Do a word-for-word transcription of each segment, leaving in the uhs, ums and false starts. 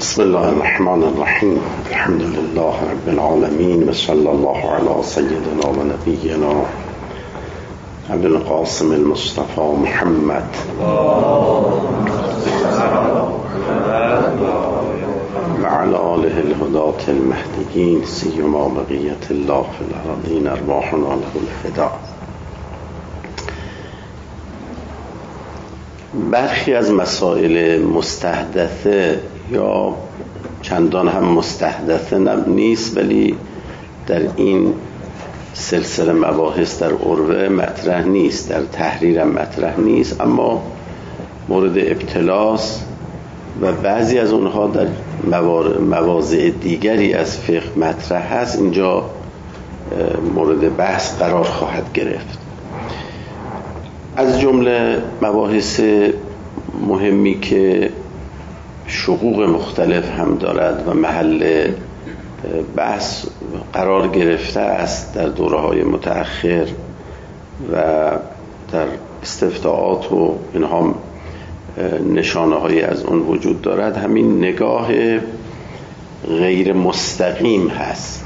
بسم الله الرحمن الرحیم. الحمد لله رب العالمین و صلی الله علی سیدنا و نبینا ابی القاسم المصطفى محمد و علی آله الهداة المهدیین سیما بقیت الله فی الارضین ارواحنا له الفداء. برخی از مسائل مستحدثه یا چندان هم مستحدثه نیست، ولی در این سلسله مباحث در عروه مطرح نیست، در تحریر مطرح نیست، اما مورد ابتلاس و بعضی از اونها در مواضع دیگری از فقه مطرح هست، اینجا مورد بحث قرار خواهد گرفت. از جمله مباحث مهمی که شقوق مختلف هم دارد و محل بحث قرار گرفته است در دوره‌های متأخر و در استفتاءات و اینها نشانه‌هایی از اون وجود دارد، همین نگاه غیر مستقیم هست.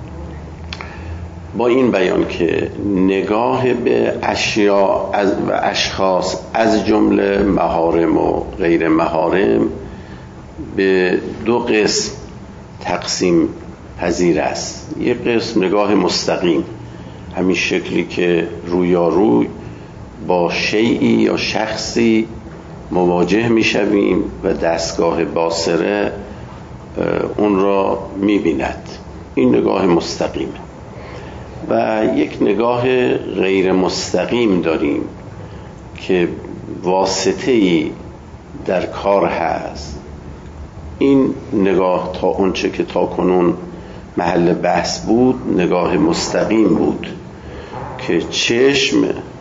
با این بیان که نگاه به اشیاء و اشخاص از جمله محارم و غیر محارم به دو قسم تقسیم پذیر است. یک قسم نگاه مستقیم، همین شکلی که رویاروی با شیئی یا شخصی مواجه میشویم و دستگاه باصره اون را میبیند، این نگاه مستقیم. و یک نگاه غیر مستقیم داریم که واسطه‌ای در کار هست. این نگاه تا اونچه که تا کنون محل بحث بود نگاه مستقیم بود که چشم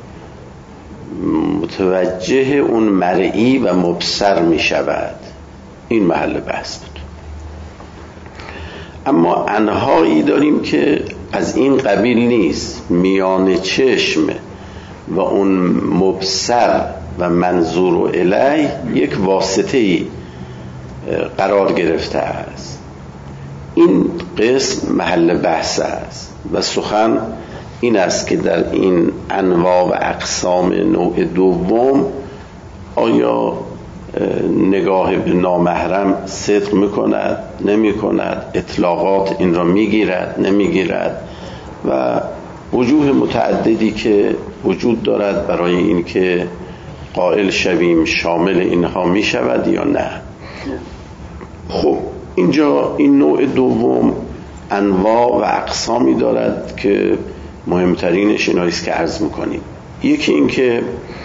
متوجه اون مرئی و مبصر می شود، این محل بحث بود. اما انهایی داریم که از این قبیل نیست، میان چشم و اون مبصر و منظور و الیه یک واسطه‌ای قرار گرفته است. این قسم محل بحث است و سخن این است که در این انواع و اقسام نوع دوم آیا نگاه به نامحرم صدق میکند نمیکند، اطلاقات این را میگیرد نمیگیرد و وجوه متعددی که وجود دارد برای این که قائل شویم شامل اینها میشود یا نه. خب اینجا این نوع دوم انواع و اقسامی دارد که مهمترینش اینایی است که عرض میکنیم. یکی این که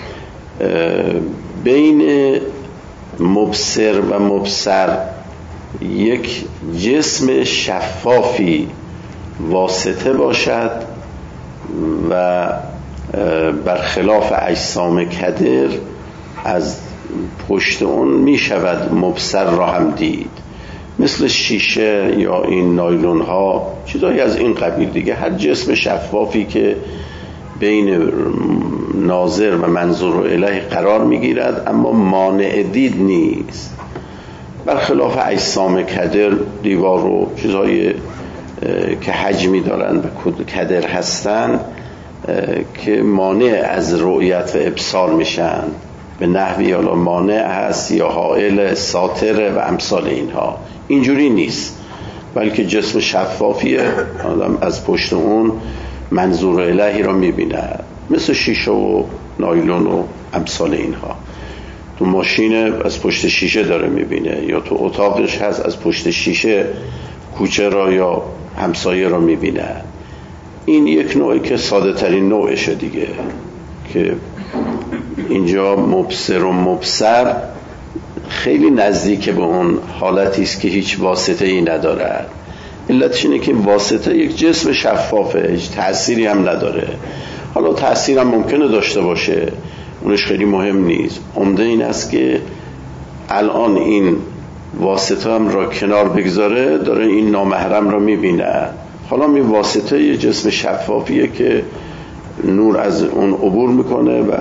بین مبصر و مبصر یک جسم شفافی واسطه باشد و برخلاف اجسام کدر از پشت اون می شود مبصر را هم دید، مثل شیشه یا این نایلون ها، چیزایی از این قبیل دیگه. هر جسم شفافی که بین ناظر و منظور و الیه قرار می گیرد اما مانع دید نیست، برخلاف اجسام کدر، دیوار و چیزهای که حجمی دارند و کدر هستند که مانع از رؤیت و ابصار میشن، به نحوی حالا مانع هست یا حائل ساتر و امثال اینها. اینجوری نیست، بلکه جسم شفافیه، آدم از پشت اون منظور الهی را میبینه، مثل شیشه و نایلون و امثال اینها. تو ماشین از پشت شیشه داره میبینه، یا تو اتاقش هست از پشت شیشه کوچه را یا همسایه را میبینه. این یک نوعی که ساده ترین نوعشه دیگه، که اینجا مبصر و مبصر خیلی نزدیک به اون حالتی است که هیچ واسطه ای نداره. علتش اینه که واسطه یک جسم شفافه، هیچ تأثیری هم نداره. حالا تأثیر هم ممکنه داشته باشه، اونش خیلی مهم نیست. عمده این است که الان این واسطه هم را کنار بگذاره، داره این نامحرم را میبینه. حالا این واسطه یه جسم شفافیه که نور از اون عبور میکنه و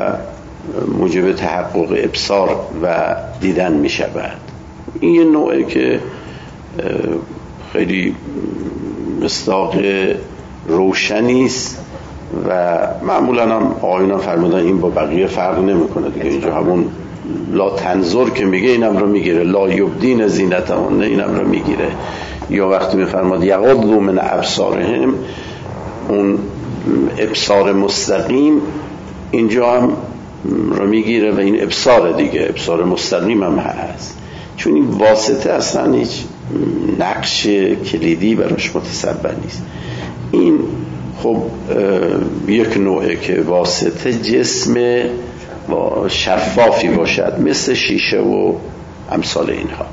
موجب تحقق ابصار و دیدن میشود. این یه نوعه که خیلی مصداق روشنی است و معمولا هم آقایون فرمودن این با بقیه فرق نمیکنه دیگه. اینجا همون لا تنظر که میگه اینم رو میگیره، لا یبدین زینتهن اینم رو میگیره، یا وقتی میفرماد یغضوا من ابصارهم اون ابصار مستقیم اینجا هم رو میگیره و این ابصار دیگه ابصار مستقیم هم هست، چون این واسطه اصلا هیچ نقش کلیدی براش متصور نیست. این خب یک نوعه که واسطه جسم با شفافی باشد مثل شیشه و امثال اینها،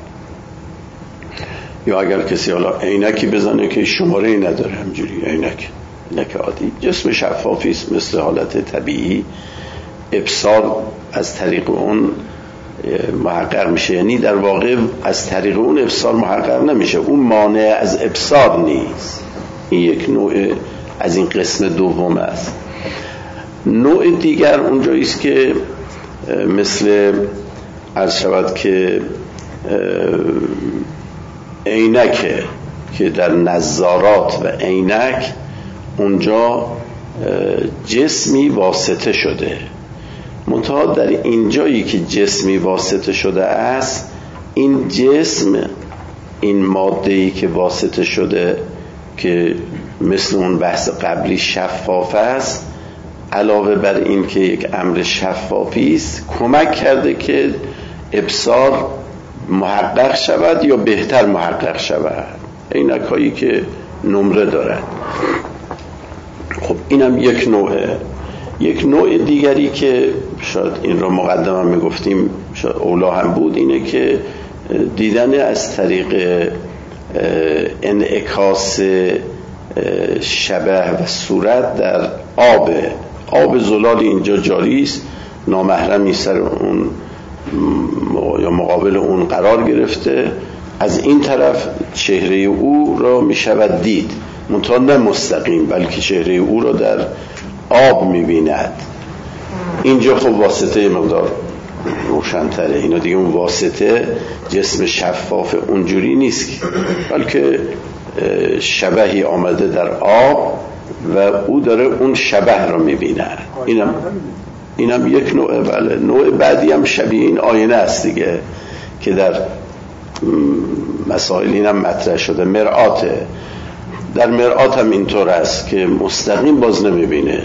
یا اگر کسی حالا عینکی بزنه که شماره نداره، همجوری عینک عینک عادی، جسم شفافی است مثل حالت طبیعی، ابصار از طریق اون محقق میشه. یعنی در واقع از طریق اون ابصار محقق نمیشه، اون مانع از ابصار نیست. این یک نوع از این قسم دوم است. نوع دیگر اونجایی است که مثل عرض شود که عینک که در نظارات و عینک اونجا جسمی واسطه شده، منتها در اینجایی که جسمی واسطه شده است، این جسم این ماده‌ای که واسطه شده که مثل اون بحث قبلی شفاف است، علاوه بر این که یک امر شفافی است، کمک کرده که ابصار محقق شود یا بهتر محقق شود. عینکایی که نمره دارد. خب اینم یک نوعه. یک نوع دیگری که شاید این را مقدما میگفتیم شاید اولا هم بود، اینه که دیدن از طریق انعکاس شبه و صورت در آب آب زلال اینجا جاری است، نامحرمی سر اون یا مقابل اون قرار گرفته، از این طرف چهره او را می شود دید، منتها نه مستقیم بلکه چهره او را در آب می بیند. اینجا خب واسطه مقدار روشن‌تره، اینا دیگه اون واسطه جسم شفاف اونجوری نیست بلکه شبهی آمده در آب و او داره اون شبه را می بیند. اینم اینم یک نوع. بله، نوع بعدی هم شبیه این آینه است دیگه که در مسائل اینم مطرح شده، مرآته. در مرآت هم اینطور است که مستقیم باز نمیبینه.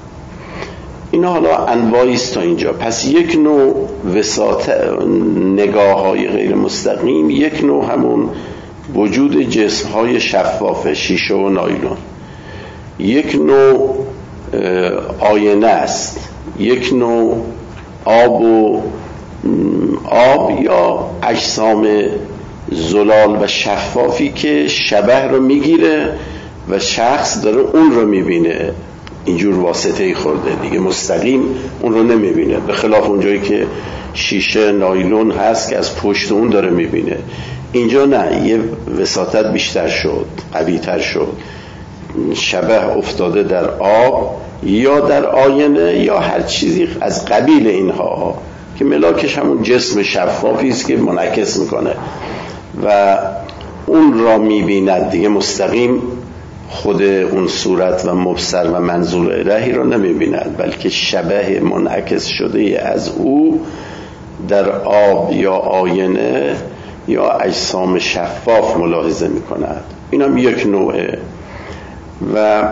اینا حالا انواعی است تا اینجا. پس یک نوع وساطه نگاه های غیر مستقیم، یک نوع همون وجود جسم های شفاف شیشه و نایلون، یک نوع آینه است، یک نوع آب و آب یا اجسام زلال و شفافی که شبه رو میگیره و شخص داره اون رو میبینه، اینجور واسطه‌ای خورده دیگه، مستقیم اون رو نمیبینه، به خلاف اونجایی که شیشه نایلون هست که از پشت اون داره میبینه. اینجا نه، یه وساطت بیشتر شد، قوی‌تر شد، شبه افتاده در آب یا در آینه یا هر چیزی از قبیل اینها که ملاکش همون جسم شفافی است که منعکس میکنه و اون را میبیند دیگه، مستقیم خود اون صورت و مبصر و منظور الهی را نمیبیند، بلکه شبه منعکس شده از او در آب یا آینه یا اجسام شفاف ملاحظه میکند. اینم یک نوعه. و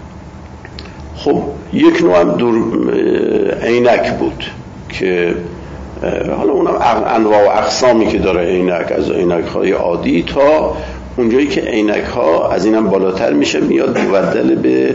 خب یک نوع هم دور عینک بود که حالا اونم انواع و اقسامی که داره عینک، از عینک های عادی تا اونجایی که عینک ها از اینم بالاتر میشه، میاد مبدل به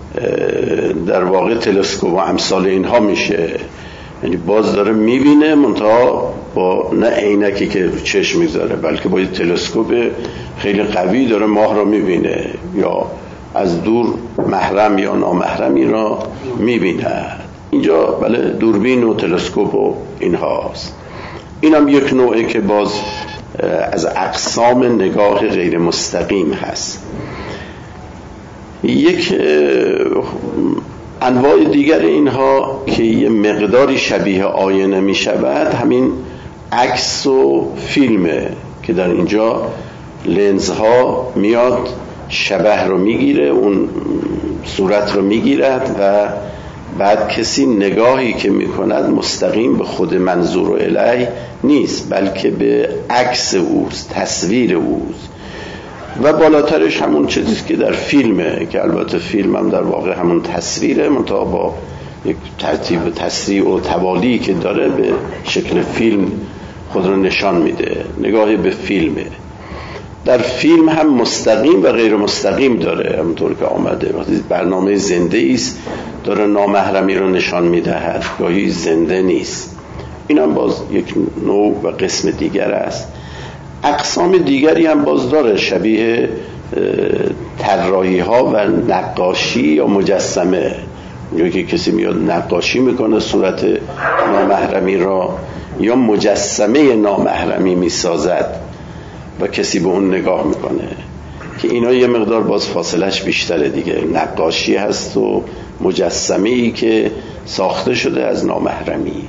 در واقع تلسکوپ و امثال اینها میشه، یعنی باز داره میبینه منتها با نه عینکی که چشم میذاره بلکه با تلسکوپ خیلی قوی داره ماه را میبینه یا از دور محرم یا نامحرمی را میبینه. اینجا بله دوربین و تلسکوپ و اینهاست. اینم یک نوعی که باز از اقسام نگاه غیر مستقیم هست. یک انواع دیگر اینها که یه مقداری شبیه آینه می شود، همین عکس و فیلمه که در اینجا لنزها میاد شبح رو میگیره، اون صورت رو میگیرد و بعد کسی نگاهی که میکند مستقیم به خود منظور الیه نیست، بلکه به عکس اوست، تصویر اوست. و بالاترش همون چیزی که در فیلمه، که البته فیلم هم در واقع همون تصویره، منتها با یک ترتیب تسریع و توالی که داره به شکل فیلم خود رو نشان میده. نگاهی به فیلمه. در فیلم هم مستقیم و غیر مستقیم داره، همونطور که آمده. وقتی برنامه زنده است داره نامحرمی رو نشان میدهد، گاهی زنده نیست. این هم باز یک نوع و قسم دیگر است. اقسام دیگری هم باز داره، شبیه طراحی ها و نقاشی یا مجسمه. اونجایی که کسی میاد نقاشی میکنه صورت نامحرمی را، یا مجسمه نامحرمی میسازد و کسی به اون نگاه میکنه، که اینا یه مقدار باز فاصلش بیشتره دیگه. نقاشی هست و مجسمه ای که ساخته شده از نامحرمی.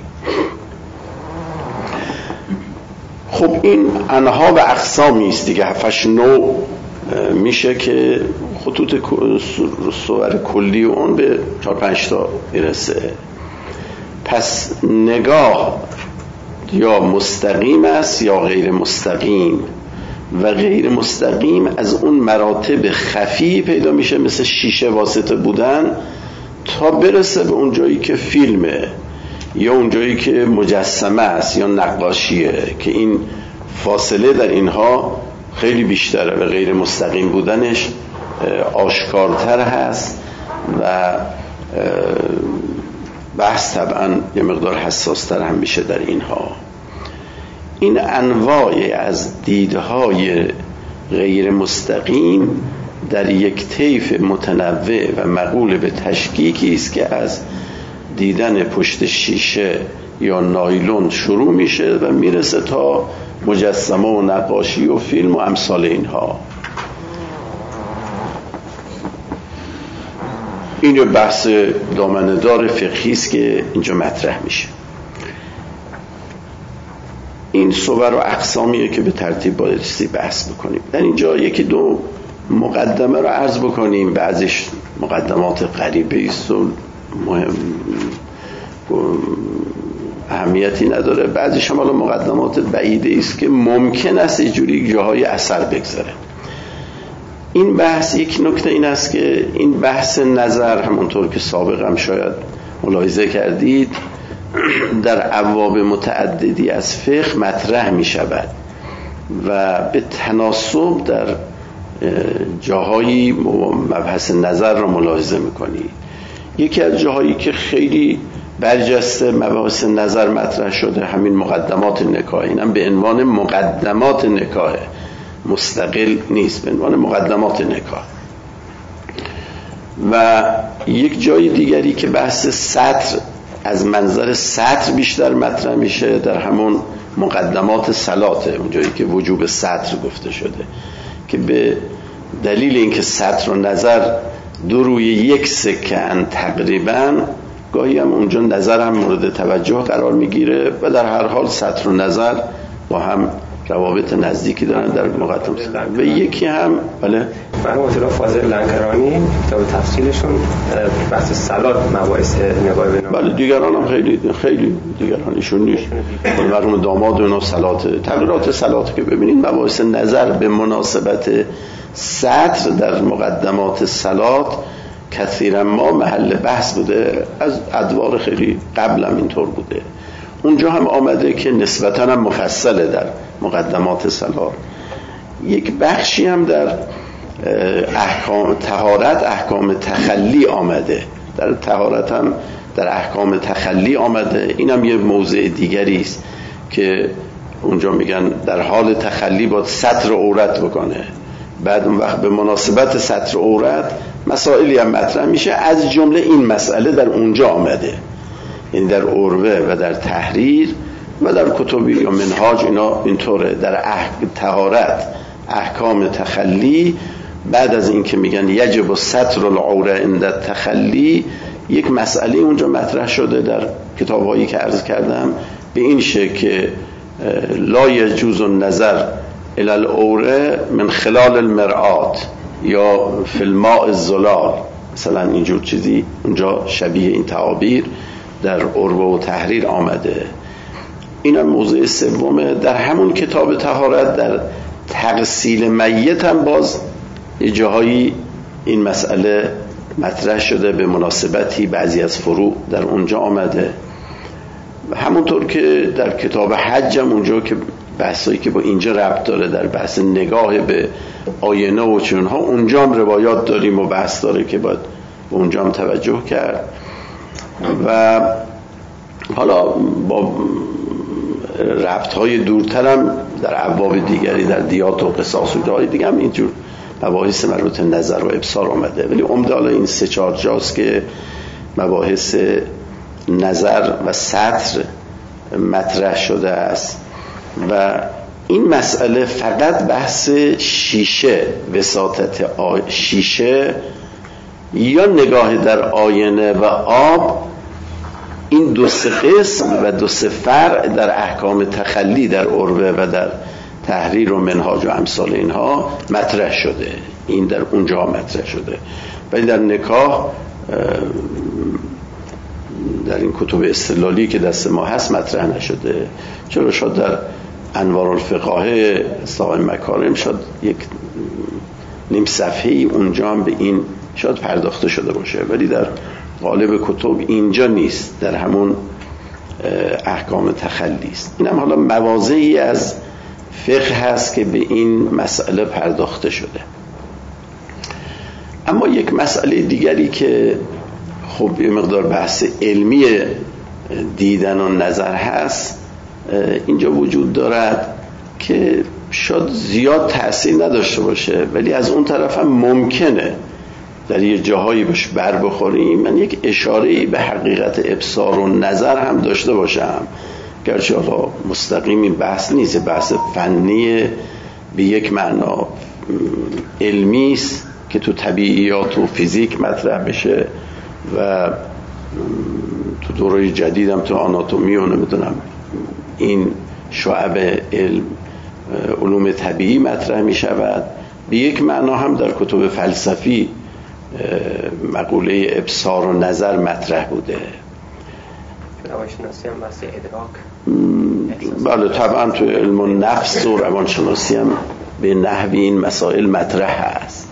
خب این انها و اقسامی است دیگه، هفتش نوع میشه که خطوط صور کلی اون به چهار پنج تا میرسه. پس نگاه یا مستقیم است یا غیر مستقیم، و غیر مستقیم از اون مراتب خفی پیدا میشه مثل شیشه واسطه بودن تا برسه به اون جایی که فیلمه یا اون جایی که مجسمه است یا نقاشیه، که این فاصله در اینها خیلی بیشتره و غیر مستقیم بودنش آشکارتر هست و بحث طبعا یه مقدار حساستر هم میشه در اینها. این انواع از دیدهای غیر مستقیم در یک طیف متنوع و مقول به تشکیکی است که از دیدن پشت شیشه یا نایلون شروع میشه و میرسه تا مجسمه و نقاشی و فیلم و امثال اینها. این بحث دامنه‌دار فقهی است که اینجا مطرح میشه. این صور و اقسامیه که به ترتیب بایستی بحث بکنیم. در اینجا یکی دو مقدمه رو عرض بکنیم، بعضیش مقدمات غریبه است و مهم اهمیتی نداره، بعضیش هم حالا مقدمات بعیده است که ممکن است اینجوری جاهای اثر بگذاره. این بحث یک نکته این است که این بحث نظر، همونطور که سابقا هم شاید ملاحظه کردید، در ابواب متعددی از فقه مطرح می شود و به تناسب در جاهایی مبحث نظر را ملاحظه می کنی. یکی از جاهایی که خیلی برجسته مباحث نظر مطرح شده همین مقدمات نکاح، اینم به عنوان مقدمات نکاح، مستقل نیست، به عنوان مقدمات نکاح. و یک جای دیگری که بحث سطر از منظر سطر بیشتر مطرح میشه در همون مقدمات صلاته، اون جایی که وجوب سطر گفته شده، که به دلیل اینکه سطر و نظر دو روی یک سکه‌اند تقریبا، گاهی هم اونجا نظر هم مورد توجه قرار میگیره و در هر حال سطر و نظر با هم روابط نزدیکی دارن در مقدمات. و یکی هم بله مرحوم آیت الله فاضل لنکرانی کتاب تفصیلشون بحث صلات مباحث نگاه به نام، بله دیگران هم خیلی خیلی دیگرانشون نیست، مرحوم داماد اونا صلات تغییرات صلات که ببینید مباحث نظر به مناسبت سطر در مقدمات صلات کثیرا ما محل بحث بوده، از ادوار خیلی قبل هم اینطور بوده. اونجا هم آمده که نسبتاً هم مفصله در مقدمات صلات. یک بخشی هم در احکام طهارت، احکام تخلی آمده، در طهارت هم در احکام تخلی آمده. اینم یه موضع دیگری است که اونجا میگن در حال تخلی باید ستر عورت بکنه، بعد اون وقت به مناسبت ستر عورت مسائلی هم مطرح میشه، از جمله این مسئله در اونجا آمده، یعنی در عروه و در تحریر و در کتبی یا منهاج اینا اینطوره. در احکام طهارت احکام تخلی، بعد از این که میگن یجب ستر العوره عند تخلی، یک مسئله اونجا مطرح شده در کتاب‌هایی که عرض کردم به این شکل که لا یجوز النظر الالعوره من خلال المرآت یا فی الماء الزلال، مثلا اینجور چیزی اونجا شبیه این تعابیر در عروه و تحریر آمده. این موضوع سومه. در همون کتاب طهارت در تغسیل میت هم باز یه جاهایی این مسئله مطرح شده، به مناسبتی بعضی از فروع در اونجا آمده. همونطور که در کتاب حج هم اونجا که بحثایی که با اینجا ربط داره، در بحث نگاه به آینه و چونها، اونجا هم روایات داریم و بحث داره که باید اونجا هم توجه کرد. و حالا با ربط‌های دورتر هم در ابواب دیگری، در دیات و قصاص و جاهای دیگه هم اینجور مباحث مربوط نظر و ابصار آمده، ولی عمده حالا این سه چهار جاست که مباحث نظر و سطر مطرح شده است. و این مسئله فقط بحث شیشه، وساطت شیشه یا نگاه در آینه و آب، این دو سه قسم و دو سه فرع در احکام تخلی در عروه و در تحریر و منهاج و امثال اینها مطرح شده. این در اونجا مطرح شده، ولی در نکاح در این کتب استدلالی که دست ما هست مطرح نشده. چرا شاید در انوار الفقاهه اصلاح مکارم شاید یک نیم صفحه‌ای اونجا هم به این شاید پرداخته شده باشه، ولی در غالب کتب اینجا نیست، در همون احکام تخلی است. این هم حالا مواضعی از فقه هست که به این مسئله پرداخته شده. اما یک مسئله دیگری که خب یه مقدار بحث علمی دیدن و نظر هست اینجا وجود دارد که شاید زیاد تأثیر نداشته باشه، ولی از اون طرف هم ممکنه در یه جاهایی بهش بر بخوریم. من یک اشاره‌ای به حقیقت ابصار و نظر هم داشته باشم، گرچه حالا مستقیم این بحث نیست، بحث فنی به یک معنا علمی است که تو طبیعیات و فیزیک مطرح بشه و تو دوره جدیدم تو آناتومی و نمیدونم این شعب علم علوم طبیعی مطرح می شود. به یک معنا هم در کتب فلسفی مقوله ابصار و نظر مطرح بوده. روانشناسی هم بحث ادراک، بله طبعا تو علم النفس و روانشناسی هم به نحوی این مسائل مطرح هست.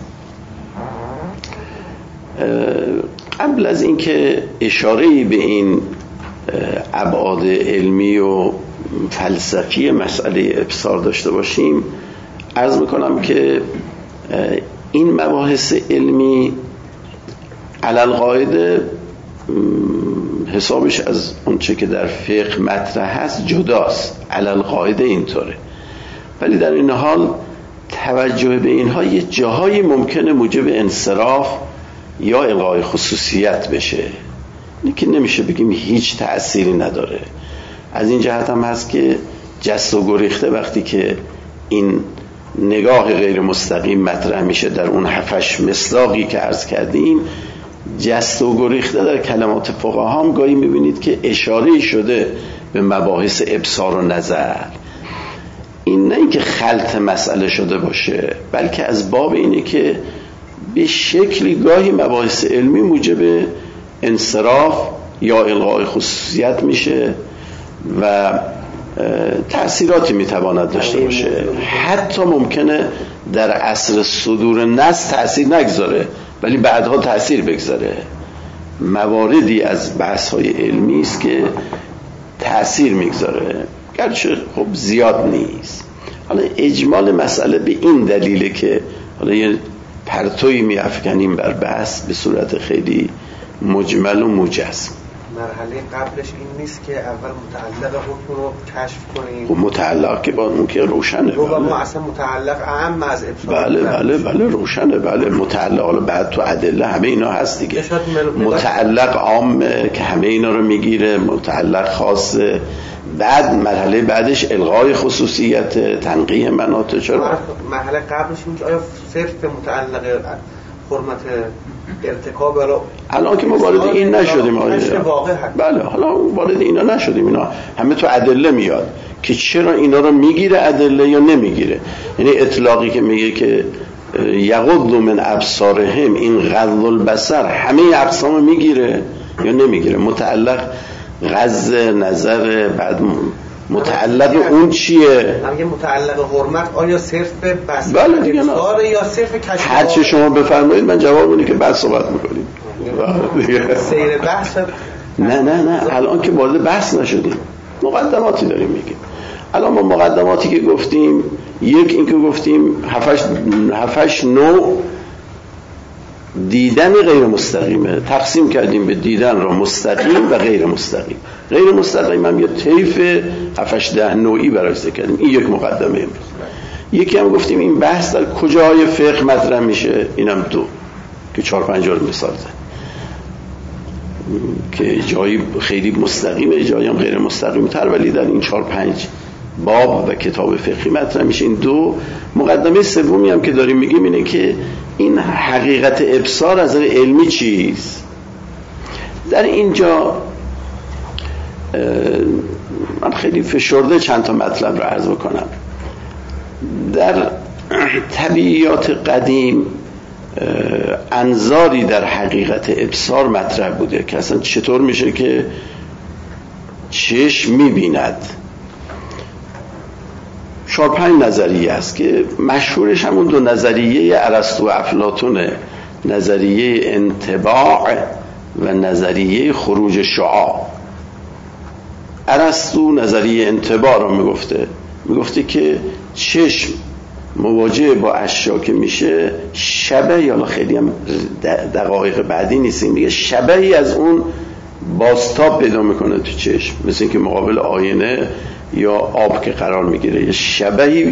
قبل از اینکه اشاره‌ای به این ابعاد علمی و فلسفی مسئله ابصار داشته باشیم، عرض میکنم که این مباحث علمی علل قاعده حسابش از اون چه که در فقه مطرح هست جداست، علل قاعده اینطوره، ولی در این حال توجه به اینها یه جاهایی ممکنه موجب انصراف یا الغای خصوصیت بشه. اینه که نمیشه بگیم هیچ تأثیری نداره. از این جهت هم هست که جست و گریخته وقتی که این نگاه غیر مستقیم مطرح میشه در اون هفتش مصداقی که عرض کردیم، جست و گریخته در کلمات فقها هم گاهی میبینید که اشاره شده به مباحث ابصار و نظر. این نه اینکه خلط مسئله شده باشه، بلکه از باب اینه که به شکلی گاهی مباحث علمی موجب انصراف یا الغای خصوصیت میشه و تأثیراتی میتواند داشته باشه. حتی ممکنه در عصر صدور نص تأثیر نگذاره ولی بعدها تأثیر بگذاره. مواردی از بحث‌های علمی است که تأثیر میگذاره، گرچه خب زیاد نیست. حالا اجمال مسئله به این دلیله که حالا یه پرتوی میافکنیم بر بحث به صورت خیلی مجمل و موجز. مرحله قبلش این نیست که اول متعلق حکم رو کشف کنیم؟ خب متعلق که با اون که روشنه، بله. ما اصلا متعلق اهم از ابصار، بله بله بله روشنه، بله متعلق. حالا بعد تو ادله همه اینا هست دیگه. متعلق عام که همه اینا رو میگیره، متعلق خاص، بعد مرحله بعدش الغای خصوصیت، تنقیح مناطق. چرا مرحله قبلش این که آیا صرف به متعلق حرمت ارتکاب حالا الان که ما وارد این نشدیم واقع بله حالا وارد اینا نشدیم، اینا همه تو ادله میاد که چرا اینا رو میگیره ادله یا نمیگیره. یعنی اطلاقی که میگه که یغض من ابصارهم، این غض البصر همه اقسام میگیره یا نمیگیره؟ متعلق غض نظر، بعد متعلق اون چیه؟ همگه متعلق حرمت آیا صرف به بصر بله دیگه نه یا صرف کشف؟ هر چه شما بفرمایید من جواب اونی که بعد صحبت میکنیم. سیر بحث نه نه نه الان که وارد بحث نشدیم، مقدماتی داریم میگیم. الان ما مقدماتی که گفتیم، یک این که گفتیم هفتش هفتش نوع دیدن غیر مستقیمه، تقسیم کردیم به دیدن را مستقیم و غیر مستقیم. غیر مستقیم هم یه طیف هفتش ده نوعی برای ذکر کردیم. این یک مقدمه امروز. یکی هم گفتیم این بحث در کجای فقه مطرح میشه، اینم دو که چهار پنج رو مثال زد که جایی خیلی مستقیمه، جایی هم غیر مستقیم تر، ولی در این چهار پنج باب و کتاب فقهی مطرح میشه. این دو مقدمه سومی هم که داریم میگیم اینه که این حقیقت ابصار از نظر علمی چیست. در اینجا من خیلی فشرده چند تا مطلب رو عرض بکنم. در طبیعیات قدیم انظاری در حقیقت ابصار مطرح بوده که اصلا چطور میشه که چشم میبیند. چهار پنج نظریه است که مشهورش همون دو نظریه ارسطو و افلاطونه، نظریه انطباع و نظریه خروج شعاع. ارسطو نظریه انطباع رو میگفته میگفته که چشم مواجه با اشیا که میشه شبه، یا خیلی هم دقایق بعدی نیستیم دیگه، شبهی از اون بازتاب پیدا میکنه تو چشم، مثل اینکه مقابل آینه یا آب که قرار میگیره یه شبهی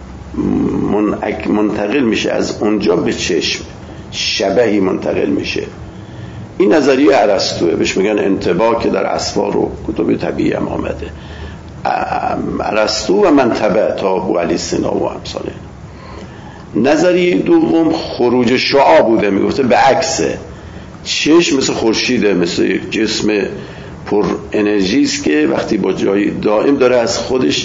منتقل میشه از اونجا به چشم، شبهی منتقل میشه. این نظریه ارسطوئه، بهش میگن انطباع که در اسفار و کتب طبیعی هم آمده. ارسطو و منطبع تا ابوعلی سینا و امثاله. نظریه دوم خروج شعاع بوده، میگفته به عکسه، چشم مثل خورشیده، مثل یک جسم پر انرژی است که وقتی با جای دائم داره از خودش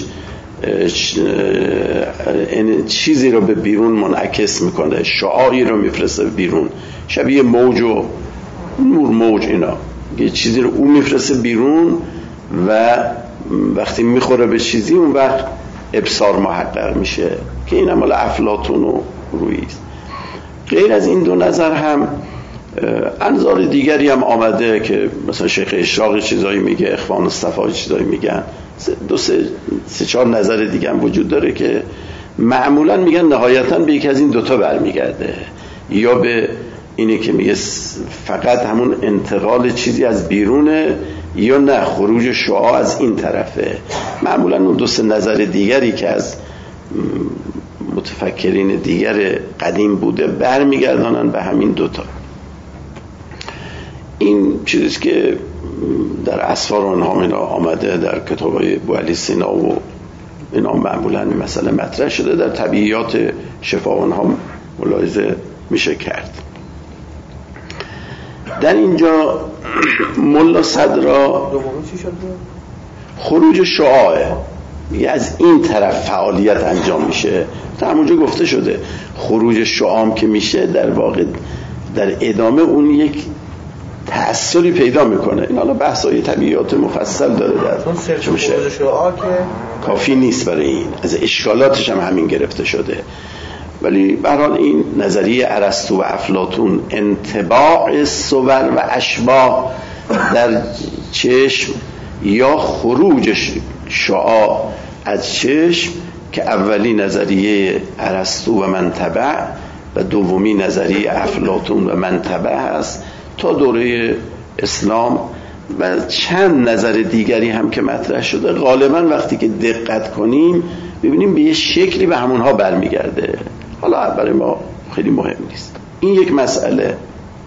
چیزی رو به بیرون منعکس میکنه، شعاعی رو میفرسته بیرون، شبیه موج و نور موج اینا، یه چیزی رو اون میفرسته بیرون و وقتی میخوره به چیزی اون وقت ابصار محقق میشه، که این مال افلاطون و رویی است. غیر از این دو نظر هم انظار دیگری هم آمده که مثلا شیخ اشراق چیزایی میگه، اخوان الصفا چیزایی میگن، دو سه سه چهار نظر دیگه هم وجود داره که معمولا میگن نهایتا به یکی از این دوتا برمیگرده، یا به اینه که میگه فقط همون انتقال چیزی از بیرونه، یا نه خروج شعاع از این طرفه. معمولا اون دو سه نظر دیگری که از متفکرین دیگر قدیم بوده برمیگردانن به همین دوتا. این چیزی که در اسفار و انها آمده، در کتابای ابوعلی سینا و اینا معمولا مسئله مطرح شده، در طبیعیات شفا و انها ملاحظه میشه کرد. در اینجا ملا صدرا خروج شعاعه، یه از این طرف فعالیت انجام میشه. تا همونجا گفته شده خروج شعاع که میشه در واقع در ادامه اون یک تأثیری پیدا میکنه. این حالا بحثای طبیعیات مفصل داره، در سرچ خروج شعاع که کافی نیست برای این، از اشکالاتش هم همین گرفته شده. ولی به هر حال این نظریه ارسطو و افلاطون، انطباع صور و اشباح در چشم یا خروج شعاع از چشم، که اولی نظریه ارسطو و منطبع و دومی نظریه افلاطون و منطبع است تا دوره اسلام، و چند نظر دیگری هم که مطرح شده. غالبا وقتی که دقت کنیم ببینیم به یه شکلی به همونها برمیگرده. حالا برای ما خیلی مهم نیست. این یک مسئله.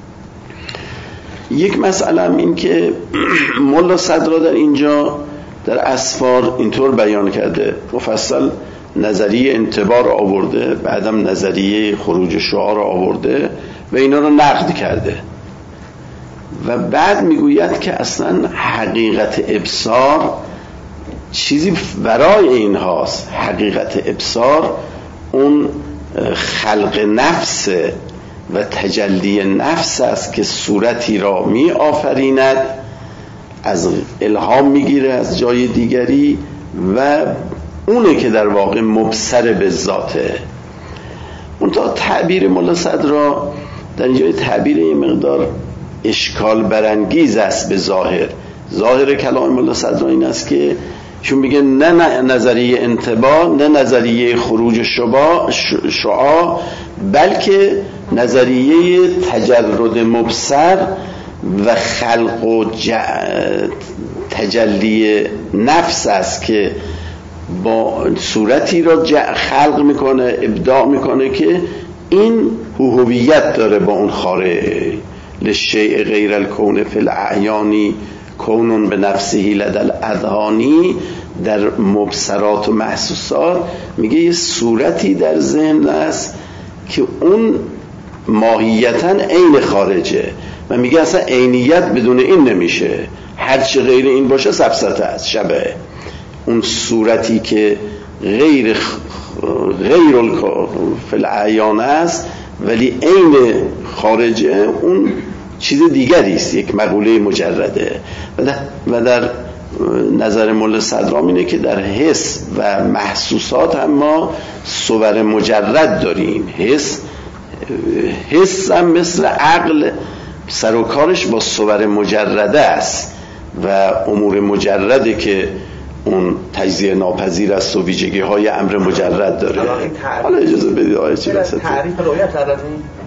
یک مسئله هم این که ملا صدرا در اینجا در اسفار اینطور بیان کرده، مفصل نظریه انتباه رو آورده، بعدم نظریه خروج شعاع رو آورده و اینا رو نقد کرده و بعد میگوید که اصلا حقیقت ابصار چیزی ورای این هاست. حقیقت ابصار اون خلق نفس و تجلی نفس است که صورتی را می آفریند، از الهام میگیره از جای دیگری و اونه که در واقع مبصر به ذاته. اون تا تعبیر مولا صدرا در اینجای تعبیر این مقدار اشکال برانگیز است به ظاهر. ظاهر کلام مولا صدرا این است که چون میگه نه نظریه انتباه، نه نظریه خروج شعاع، بلکه نظریه تجرد مبصر و خلق و تجلی نفس است که با صورتی را خلق میکنه، ابداع میکنه که این هویت داره با اون خارج. للشیء غیر الکون فی الاعیانی کونون به نفسه لدل اذهانی. در مبصرات و محسوسات میگه یه صورتی در ذهن است که اون ماهیتاً عین خارجه و میگه اصلا عینیت بدون این نمیشه، هرچی غیر این باشه سفسطه است، شبه اون صورتی که غیر غیر فی الاعیان است ولی عین خارجه، اون چیز دیگری است، یک مقوله مجرده. و در, و در نظر مولا صدرام اینه که در حس و محسوسات هم ما صور مجرد داریم. حس حس هم مثل عقل سر و کارش با صور مجرده است و امور مجرده که اون تجزیه ناپذیر است و ویژگی های امر مجرد داره. حالا اجازه بدید آیه چی بسید تعریف رویت علمی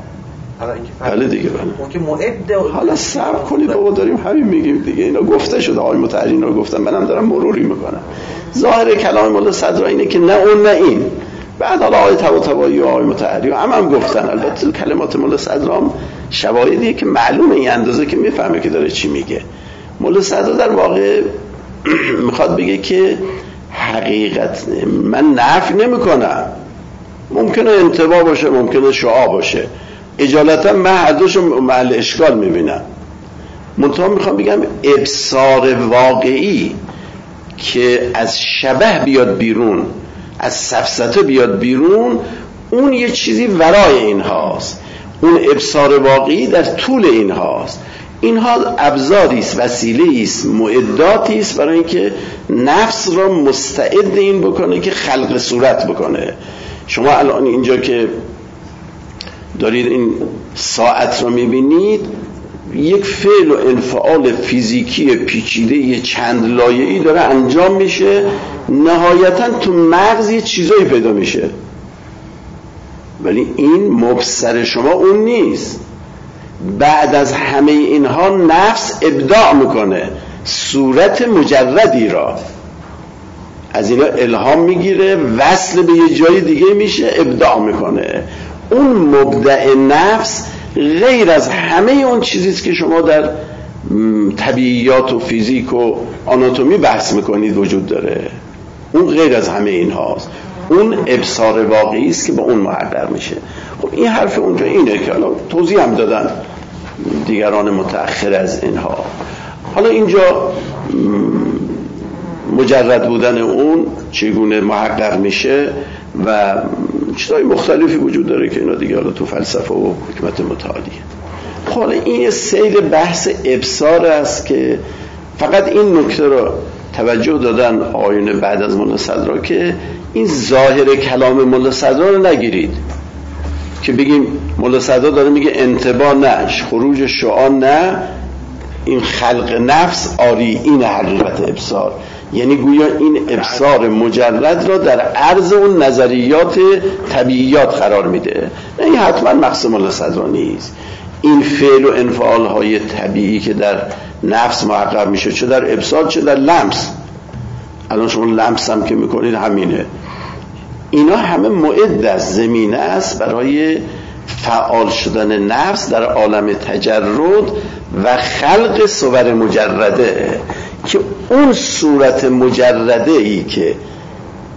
بله دیگه بله. اون که معد حالا صبر کنید بابا، داریم همین میگیم دیگه، اینا گفته شده، آقای متحرین رو گفتم، منم دارم مروری میکنم. ظاهر کلام مولا صدرا اینه که نه اون نه این. بعد حالا آقای طباطبایی و آقای متحری هم هم گفتن، البته کلمات مولا صدرا هم شواهدیه که معلومه این اندازه که میفهمه که داره چی میگه. مولا صدرا در واقع میخواد بگه که حقیقت من نفی نمیکنم، ممکنه انتباه باشه، ممکنه شعاع باشه، اجالتا من هر دوشو محل اشکال میبینم. منتها میخوام بگم ابصار واقعی که از شبه بیاد بیرون، از سفسطه بیاد بیرون، اون یه چیزی ورای این هاست. اون ابصار واقعی در طول این هاست. اینها ابزاری است، وسیله است، معداتی است برای اینکه نفس را مستعد این بکنه که خلق صورت بکنه. شما الان اینجا که دارید این ساعت رو میبینید، یک فعل و انفعال فیزیکی پیچیده چند لایه‌ای داره انجام میشه، نهایتا تو مغز یه چیزایی پیدا میشه، ولی این مبصر شما اون نیست. بعد از همه اینها نفس ابداع میکنه صورت مجردی را، از اینا الهام میگیره، وصل به یه جای دیگه میشه، ابداع میکنه. اون مبدع نفس غیر از همه اون چیزیست که شما در طبیعیات و فیزیک و آناتومی بحث میکنید وجود داره. اون غیر از همه این هاست، اون ابصار واقعی است که با اون محقق میشه. خب این حرف اونجا اینه که حالا توضیح هم دادن دیگران متأخر از اینها. حالا اینجا مجرد بودن اون چگونه محقق میشه و چیزهای مختلفی وجود داره که اینا دیگه حالا تو فلسفه و حکمت متعالیه. حالا این سیر بحث ابصار است که فقط این نکته رو توجه دادن آیون بعد از مولا صدرا که این ظاهر کلام مولا صدرا رو نگیرید که بگیم مولا صدرا داره میگه انتباه نه، خروج شعاع نه، این خلق نفس آری، این حقیقت ابصار. یعنی گویا این ابصار مجرد را در عرض اون نظریات طبیعیات قرار میده. نه، این حتما مقصد مولا صدرا نیست. این فعل و انفعال های طبیعی که در نفس محقق میشه، چه در ابصار چه در لمس، الان شما لمس هم که میکنید همینه، اینا همه معد است، زمینه است برای فعال شدن نفس در عالم تجرد و خلق صور مجرده، که اون صورت مجرده ای که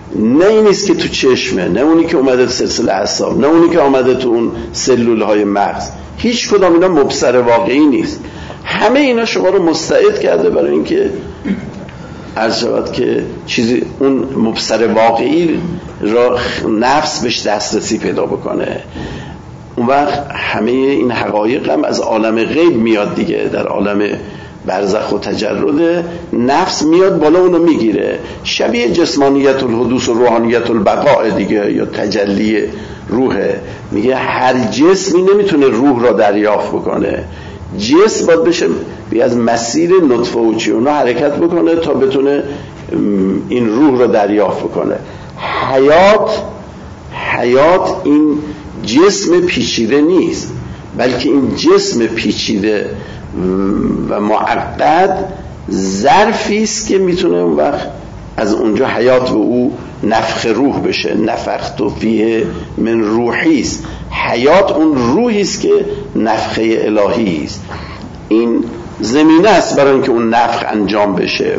نه این نیست که تو چشمه، نه اونی که اومده تو سلسله اعصاب، نه اونی که اومده تو اون سلول های مغز. هیچ کدام اینا مبصر واقعی نیست. همه اینا شما رو مستعد کرده برای اینکه عرض شود که چیزی اون مبصر واقعی را نفس بهش دسترسی پیدا بکنه. اون وقت همه این حقایق هم از عالم غیب میاد دیگه. در عالم برزخ و تجرد نفس میاد بالا، اونو میگیره. شبیه جسمانیت الحدوث و روحانیت البقاء دیگه، یا تجلی روحه. میگه هر جسمی نمیتونه روح را دریافت بکنه. جسم باید بشه بی از مسیر نطفه و چی اونا حرکت بکنه تا بتونه این روح را دریافت بکنه. حیات حیات این جسم پیچیده نیست، بلکه این جسم پیچیده و معقد ظرفی است که میتونه اون وقت از اونجا حیات و او نفخ روح بشه. نفخت فیه من روحی است. حیات اون روحی است که نفخه الهی است. این زمینه است برای اینکه اون نفخ انجام بشه.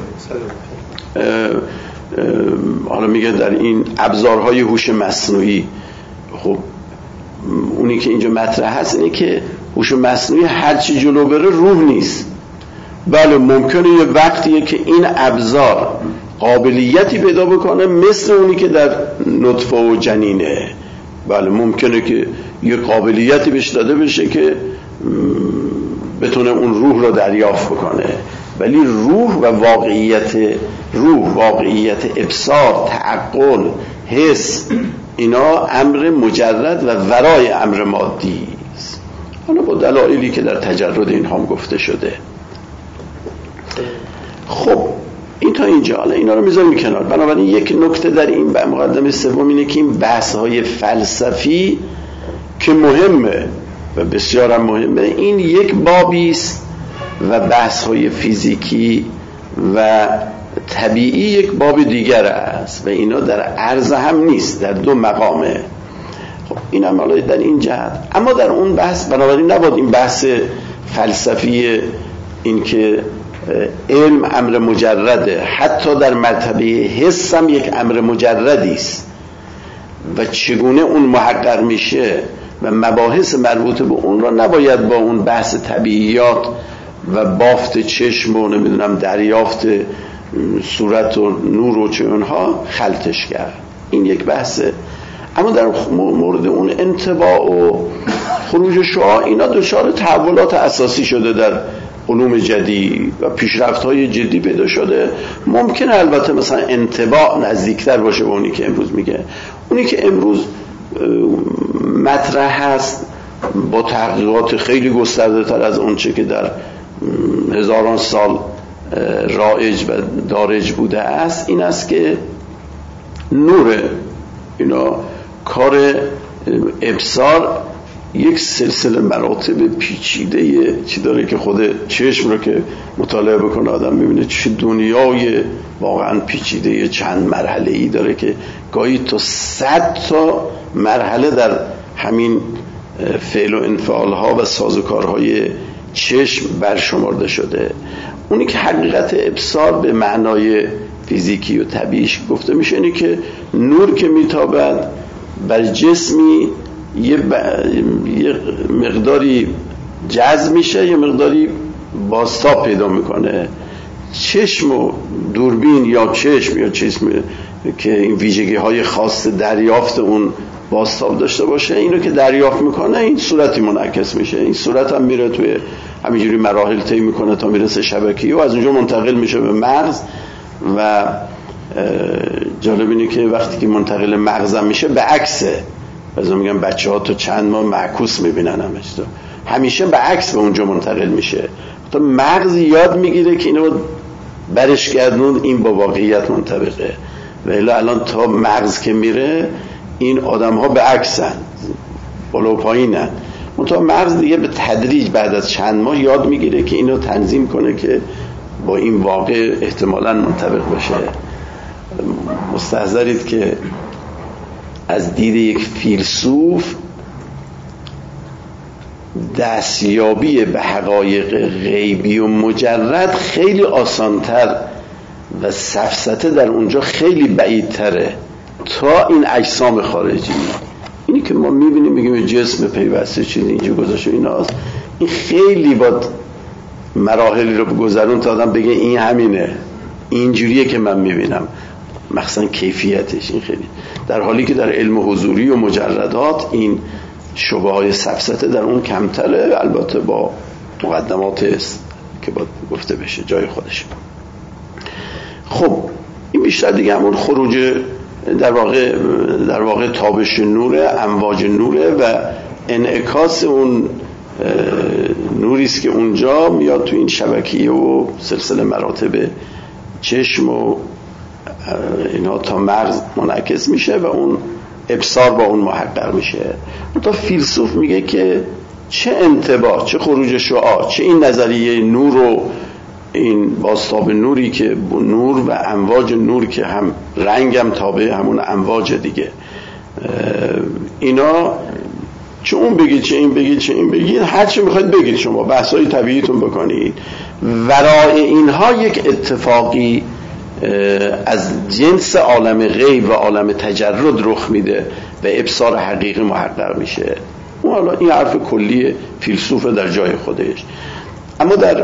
حالا میگه در این ابزارهای هوش مصنوعی، خب اونی که اینجا مطرح هست اینه که هوش مصنوعی هرچی جلو بره روح نیست. بله ممکنه یه وقتیه که این ابزار قابلیتی پیدا بکنه مثل اونی که در نطفه و جنینه. بله ممکنه که یه قابلیتی بهش داده بشه که بتونه اون روح رو دریافت بکنه، ولی روح و واقعیت روح، واقعیت ابصار، تعقل، حس، اینا امر مجرد و ورای امر مادی است. حالا با دلایلی که در تجرد این هم گفته شده. خب این تا اینجا، حالا اینا رو میذاریم کنار. بنابراین یک نکته در این مقدمه سوم اینه که این بحث های فلسفی که مهمه و بسیار هم مهمه، این یک بابی است و بحث های فیزیکی و طبیعی یک باب دیگر است و اینا در عرض هم نیست، در دو مقامه. خب این هم حالا در این جهت. اما در اون بحث بنابراین نباید این بحث فلسفی این که علم امر مجرده، حتی در مرتبه حس هم یک امر مجردی است و چگونه اون محقق میشه و مباحث مربوط به اون را نباید با اون بحث طبیعیات و بافت چشم و نمیدونم دریافت صورت و نور و چه اونها خلطش کرد. این یک بحثه. اما در مورد اون انطباع و خروج شعاع، اینا دچار تحولات اساسی شده در علوم جدید و پیشرفت‌های جدی پیدا شده. ممکنه البته مثلا انطباع نزدیکتر باشه به اونی که امروز میگه. اونی که امروز مطرح هست با تحقیقات خیلی گسترده تر از اون چه که در هزاران سال رایج و دارج بوده است، این است که نور، اینا کار ابصار یک سلسله مراتب پیچیده چی داره که خود چشم رو که مطالعه بکنه آدم میبینه چه دنیای واقعا پیچیده چند مرحله‌ای داره که گاهی تا صد تا مرحله در همین فعل و انفعالها و سازوکارهای چشم برشمرده شده. اونی که حقیقت ابصار به معنای فیزیکی و طبیعیش گفته میشه اینه که نور که میتابد بر جسمی یه, ب... یه مقداری جذب میشه، یه مقداری بازتاب پیدا میکنه. چشم و دوربین یا چشم یا چشم که این ویژگی های خاص دریافت اون بازتاب داشته باشه، اینو که دریافت میکنه این صورتی منعکس میشه. این صورت هم میره توی همینجوری مراحل طی میکنه تا میرسه شبکیه و از اونجا منتقل میشه به مغز. و جالب اینه که وقتی که منتقل مغزم میشه به عکسه. از اون میگم بچه ها تو چند ماه معکوس میبینن همش، تو همیشه به عکس به اونجا منتقل میشه تا مغز یاد میگیره که اینو برش گردون این با واقعیت منطبقه. و الا الان تا مغز که میره این آدم ها به عکسن، بالا و پایینن. منتها مغز دیگه به تدریج بعد از چند ماه یاد میگیره که اینو تنظیم کنه که با این واقع احتمالاً منطبق بشه. مستحضرید که از دید یک فیلسوف دستیابی به حقایق غیبی و مجرد خیلی آسانتر و سفسطه در اونجا خیلی بعیدتره تا این اجسام خارجی، اینی که ما میبینیم بگیم جسم پیوسته چیزی اینجا گذاشته ایناست، این خیلی با مراحلی رو بگذرون تا آدم بگه این همینه، اینجوریه که من میبینم، مخصوصا کیفیتش. این خیلی در حالی که در علم حضوری و مجردات این شبه های سفسطه در اون کمتره، البته با مقدمات است که باید گفته بشه جای خودش. خب این بیشتر دیگه همون خروج در واقع در واقع تابش نوره، امواج نوره و انعکاس اون نوری است که اونجا میاد تو این شبکیه و سلسله مراتب چشم و اینا تا مغز منعکس میشه و اون ابصار با اون محقق میشه. تا فیلسوف میگه که چه انطباع، چه خروج شعاع، چه این نظریه نور و این بازتاب نوری که نور و امواج نور که هم رنگم تابع همون امواج دیگه، اینا چه اون بگید چه این بگید چه این بگید، هر چی میخواید بگید، شما بحثای طبیعیتون بکنید، ورای اینها یک اتفاقی از جنس عالم غیب و عالم تجرد رخ میده و ابصار حقیقی محقق میشه. اون حالا این حرف کلی فیلسوف در جای خودش. اما در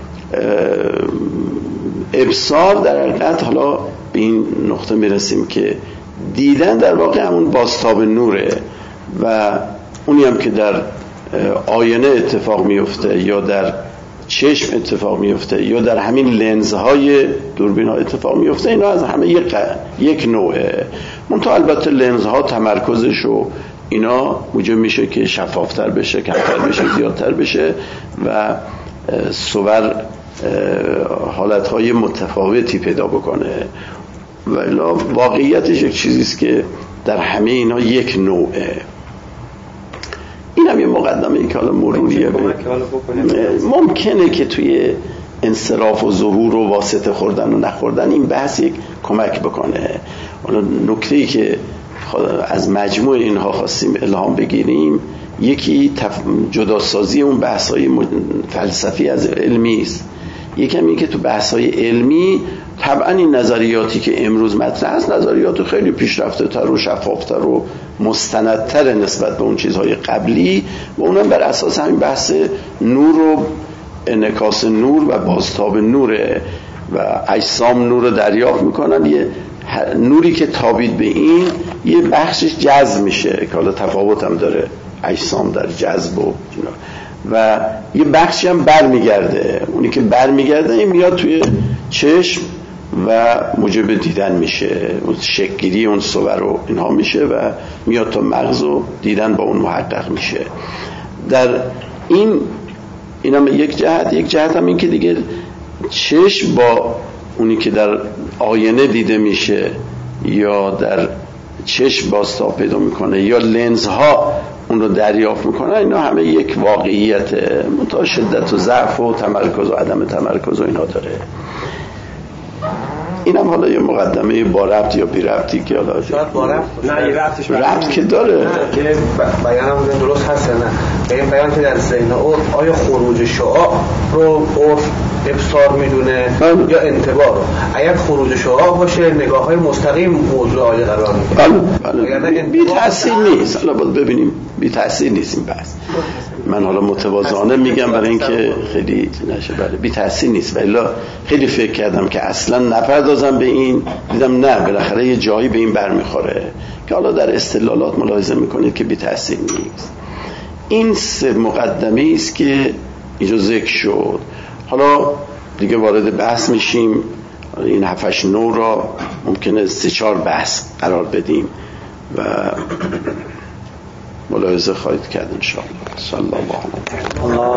ابصار در حقیقت حالا به این نقطه میرسیم که دیدن در واقع همون بازتاب نوره و اونی هم که در آینه اتفاق میفته یا در چشم اتفاق میفته یا در همین لنزهای دوربین ها اتفاق میفته، اینا از همه یک, یک نوعه. منتها البته لنزها تمرکزش و اینا موجب میشه که شفافتر بشه، کمتر بشه، زیادتر بشه و صور حالتهای متفاوتی پیدا بکنه. ولی واقعیتش یک چیزیست که در همه اینا یک نوعه. این هم یه مقدمه ای که حالا مروریه. ممکنه که توی انصراف و ظهور و واسطه خوردن و نخوردن این بحث یک کمک بکنه. حالا نکته ای که از مجموع اینها خواستیم الهام بگیریم، یکی تف... جداسازی اون بحث‌های فلسفی از علمی است. یکم این که تو بحث‌های علمی طبعا این نظریاتی که امروز مطرح است نظریات خیلی پیشرفته تر و شفافتر و مستندتر نسبت به اون چیزهای قبلی و اونم بر اساس همین بحث نور و انعکاس نور و بازتاب نوره و اجسام نور رو دریافت میکنن. یه نوری که تابید به این یه بخشش جذب میشه که حالا تفاوت هم داره اجسام در جذب و و یه بخشی هم بر میگرده. اونی که بر میگرده این میاد توی چشم و موجب دیدن میشه، اون شکلگیری اون صور و اینها میشه و میاد تا مغز و دیدن با اون محقق میشه. در این این هم یک جهت. یک جهت هم این که دیگه چشم با اونی که در آینه دیده میشه یا در چشم بازتاب پیدا میکنه یا لنزها اون رو دریافت میکنه، اینا همه یک واقعیت منتها شدت و ضعف و تمرکز و عدم تمرکز و اینا داره. اینم حالا یه مقدمه با ربط یا بی ربطی که حالا شاید با ربط نه یه ربطش ربط که داره، که بیانم درست هست نه به این بیان که در ذهن او آیا خروج شعاع رو عرف ابصار میدونه یا انطباع رو؟ اگر خروج شعاع باشه نگاه های مستقیم موضوع آیه قرار میگیره. بله بله بی تاثیر نیست. حالا باید ببینیم بی تاثیر نیست این بحث. من حالا متواضعانه میگم برای اینکه خیلی نشه. بله بی تاثیر نیست. ولی خیلی فکر کردم که اصلا نپردازم به این، دیدم نه بالاخره یه جایی به این برمیخوره که حالا در استدلالات ملاحظه میکنید که بی تاثیر نیست. این سه مقدمه است که اینجا ذکر شد. حالا دیگه وارد بحث میشیم. این هفتش نو را ممکنه سه چهار بحث قرار بدیم و ملاحظه خواهید کرد انشاءالله. صلی الله علیه و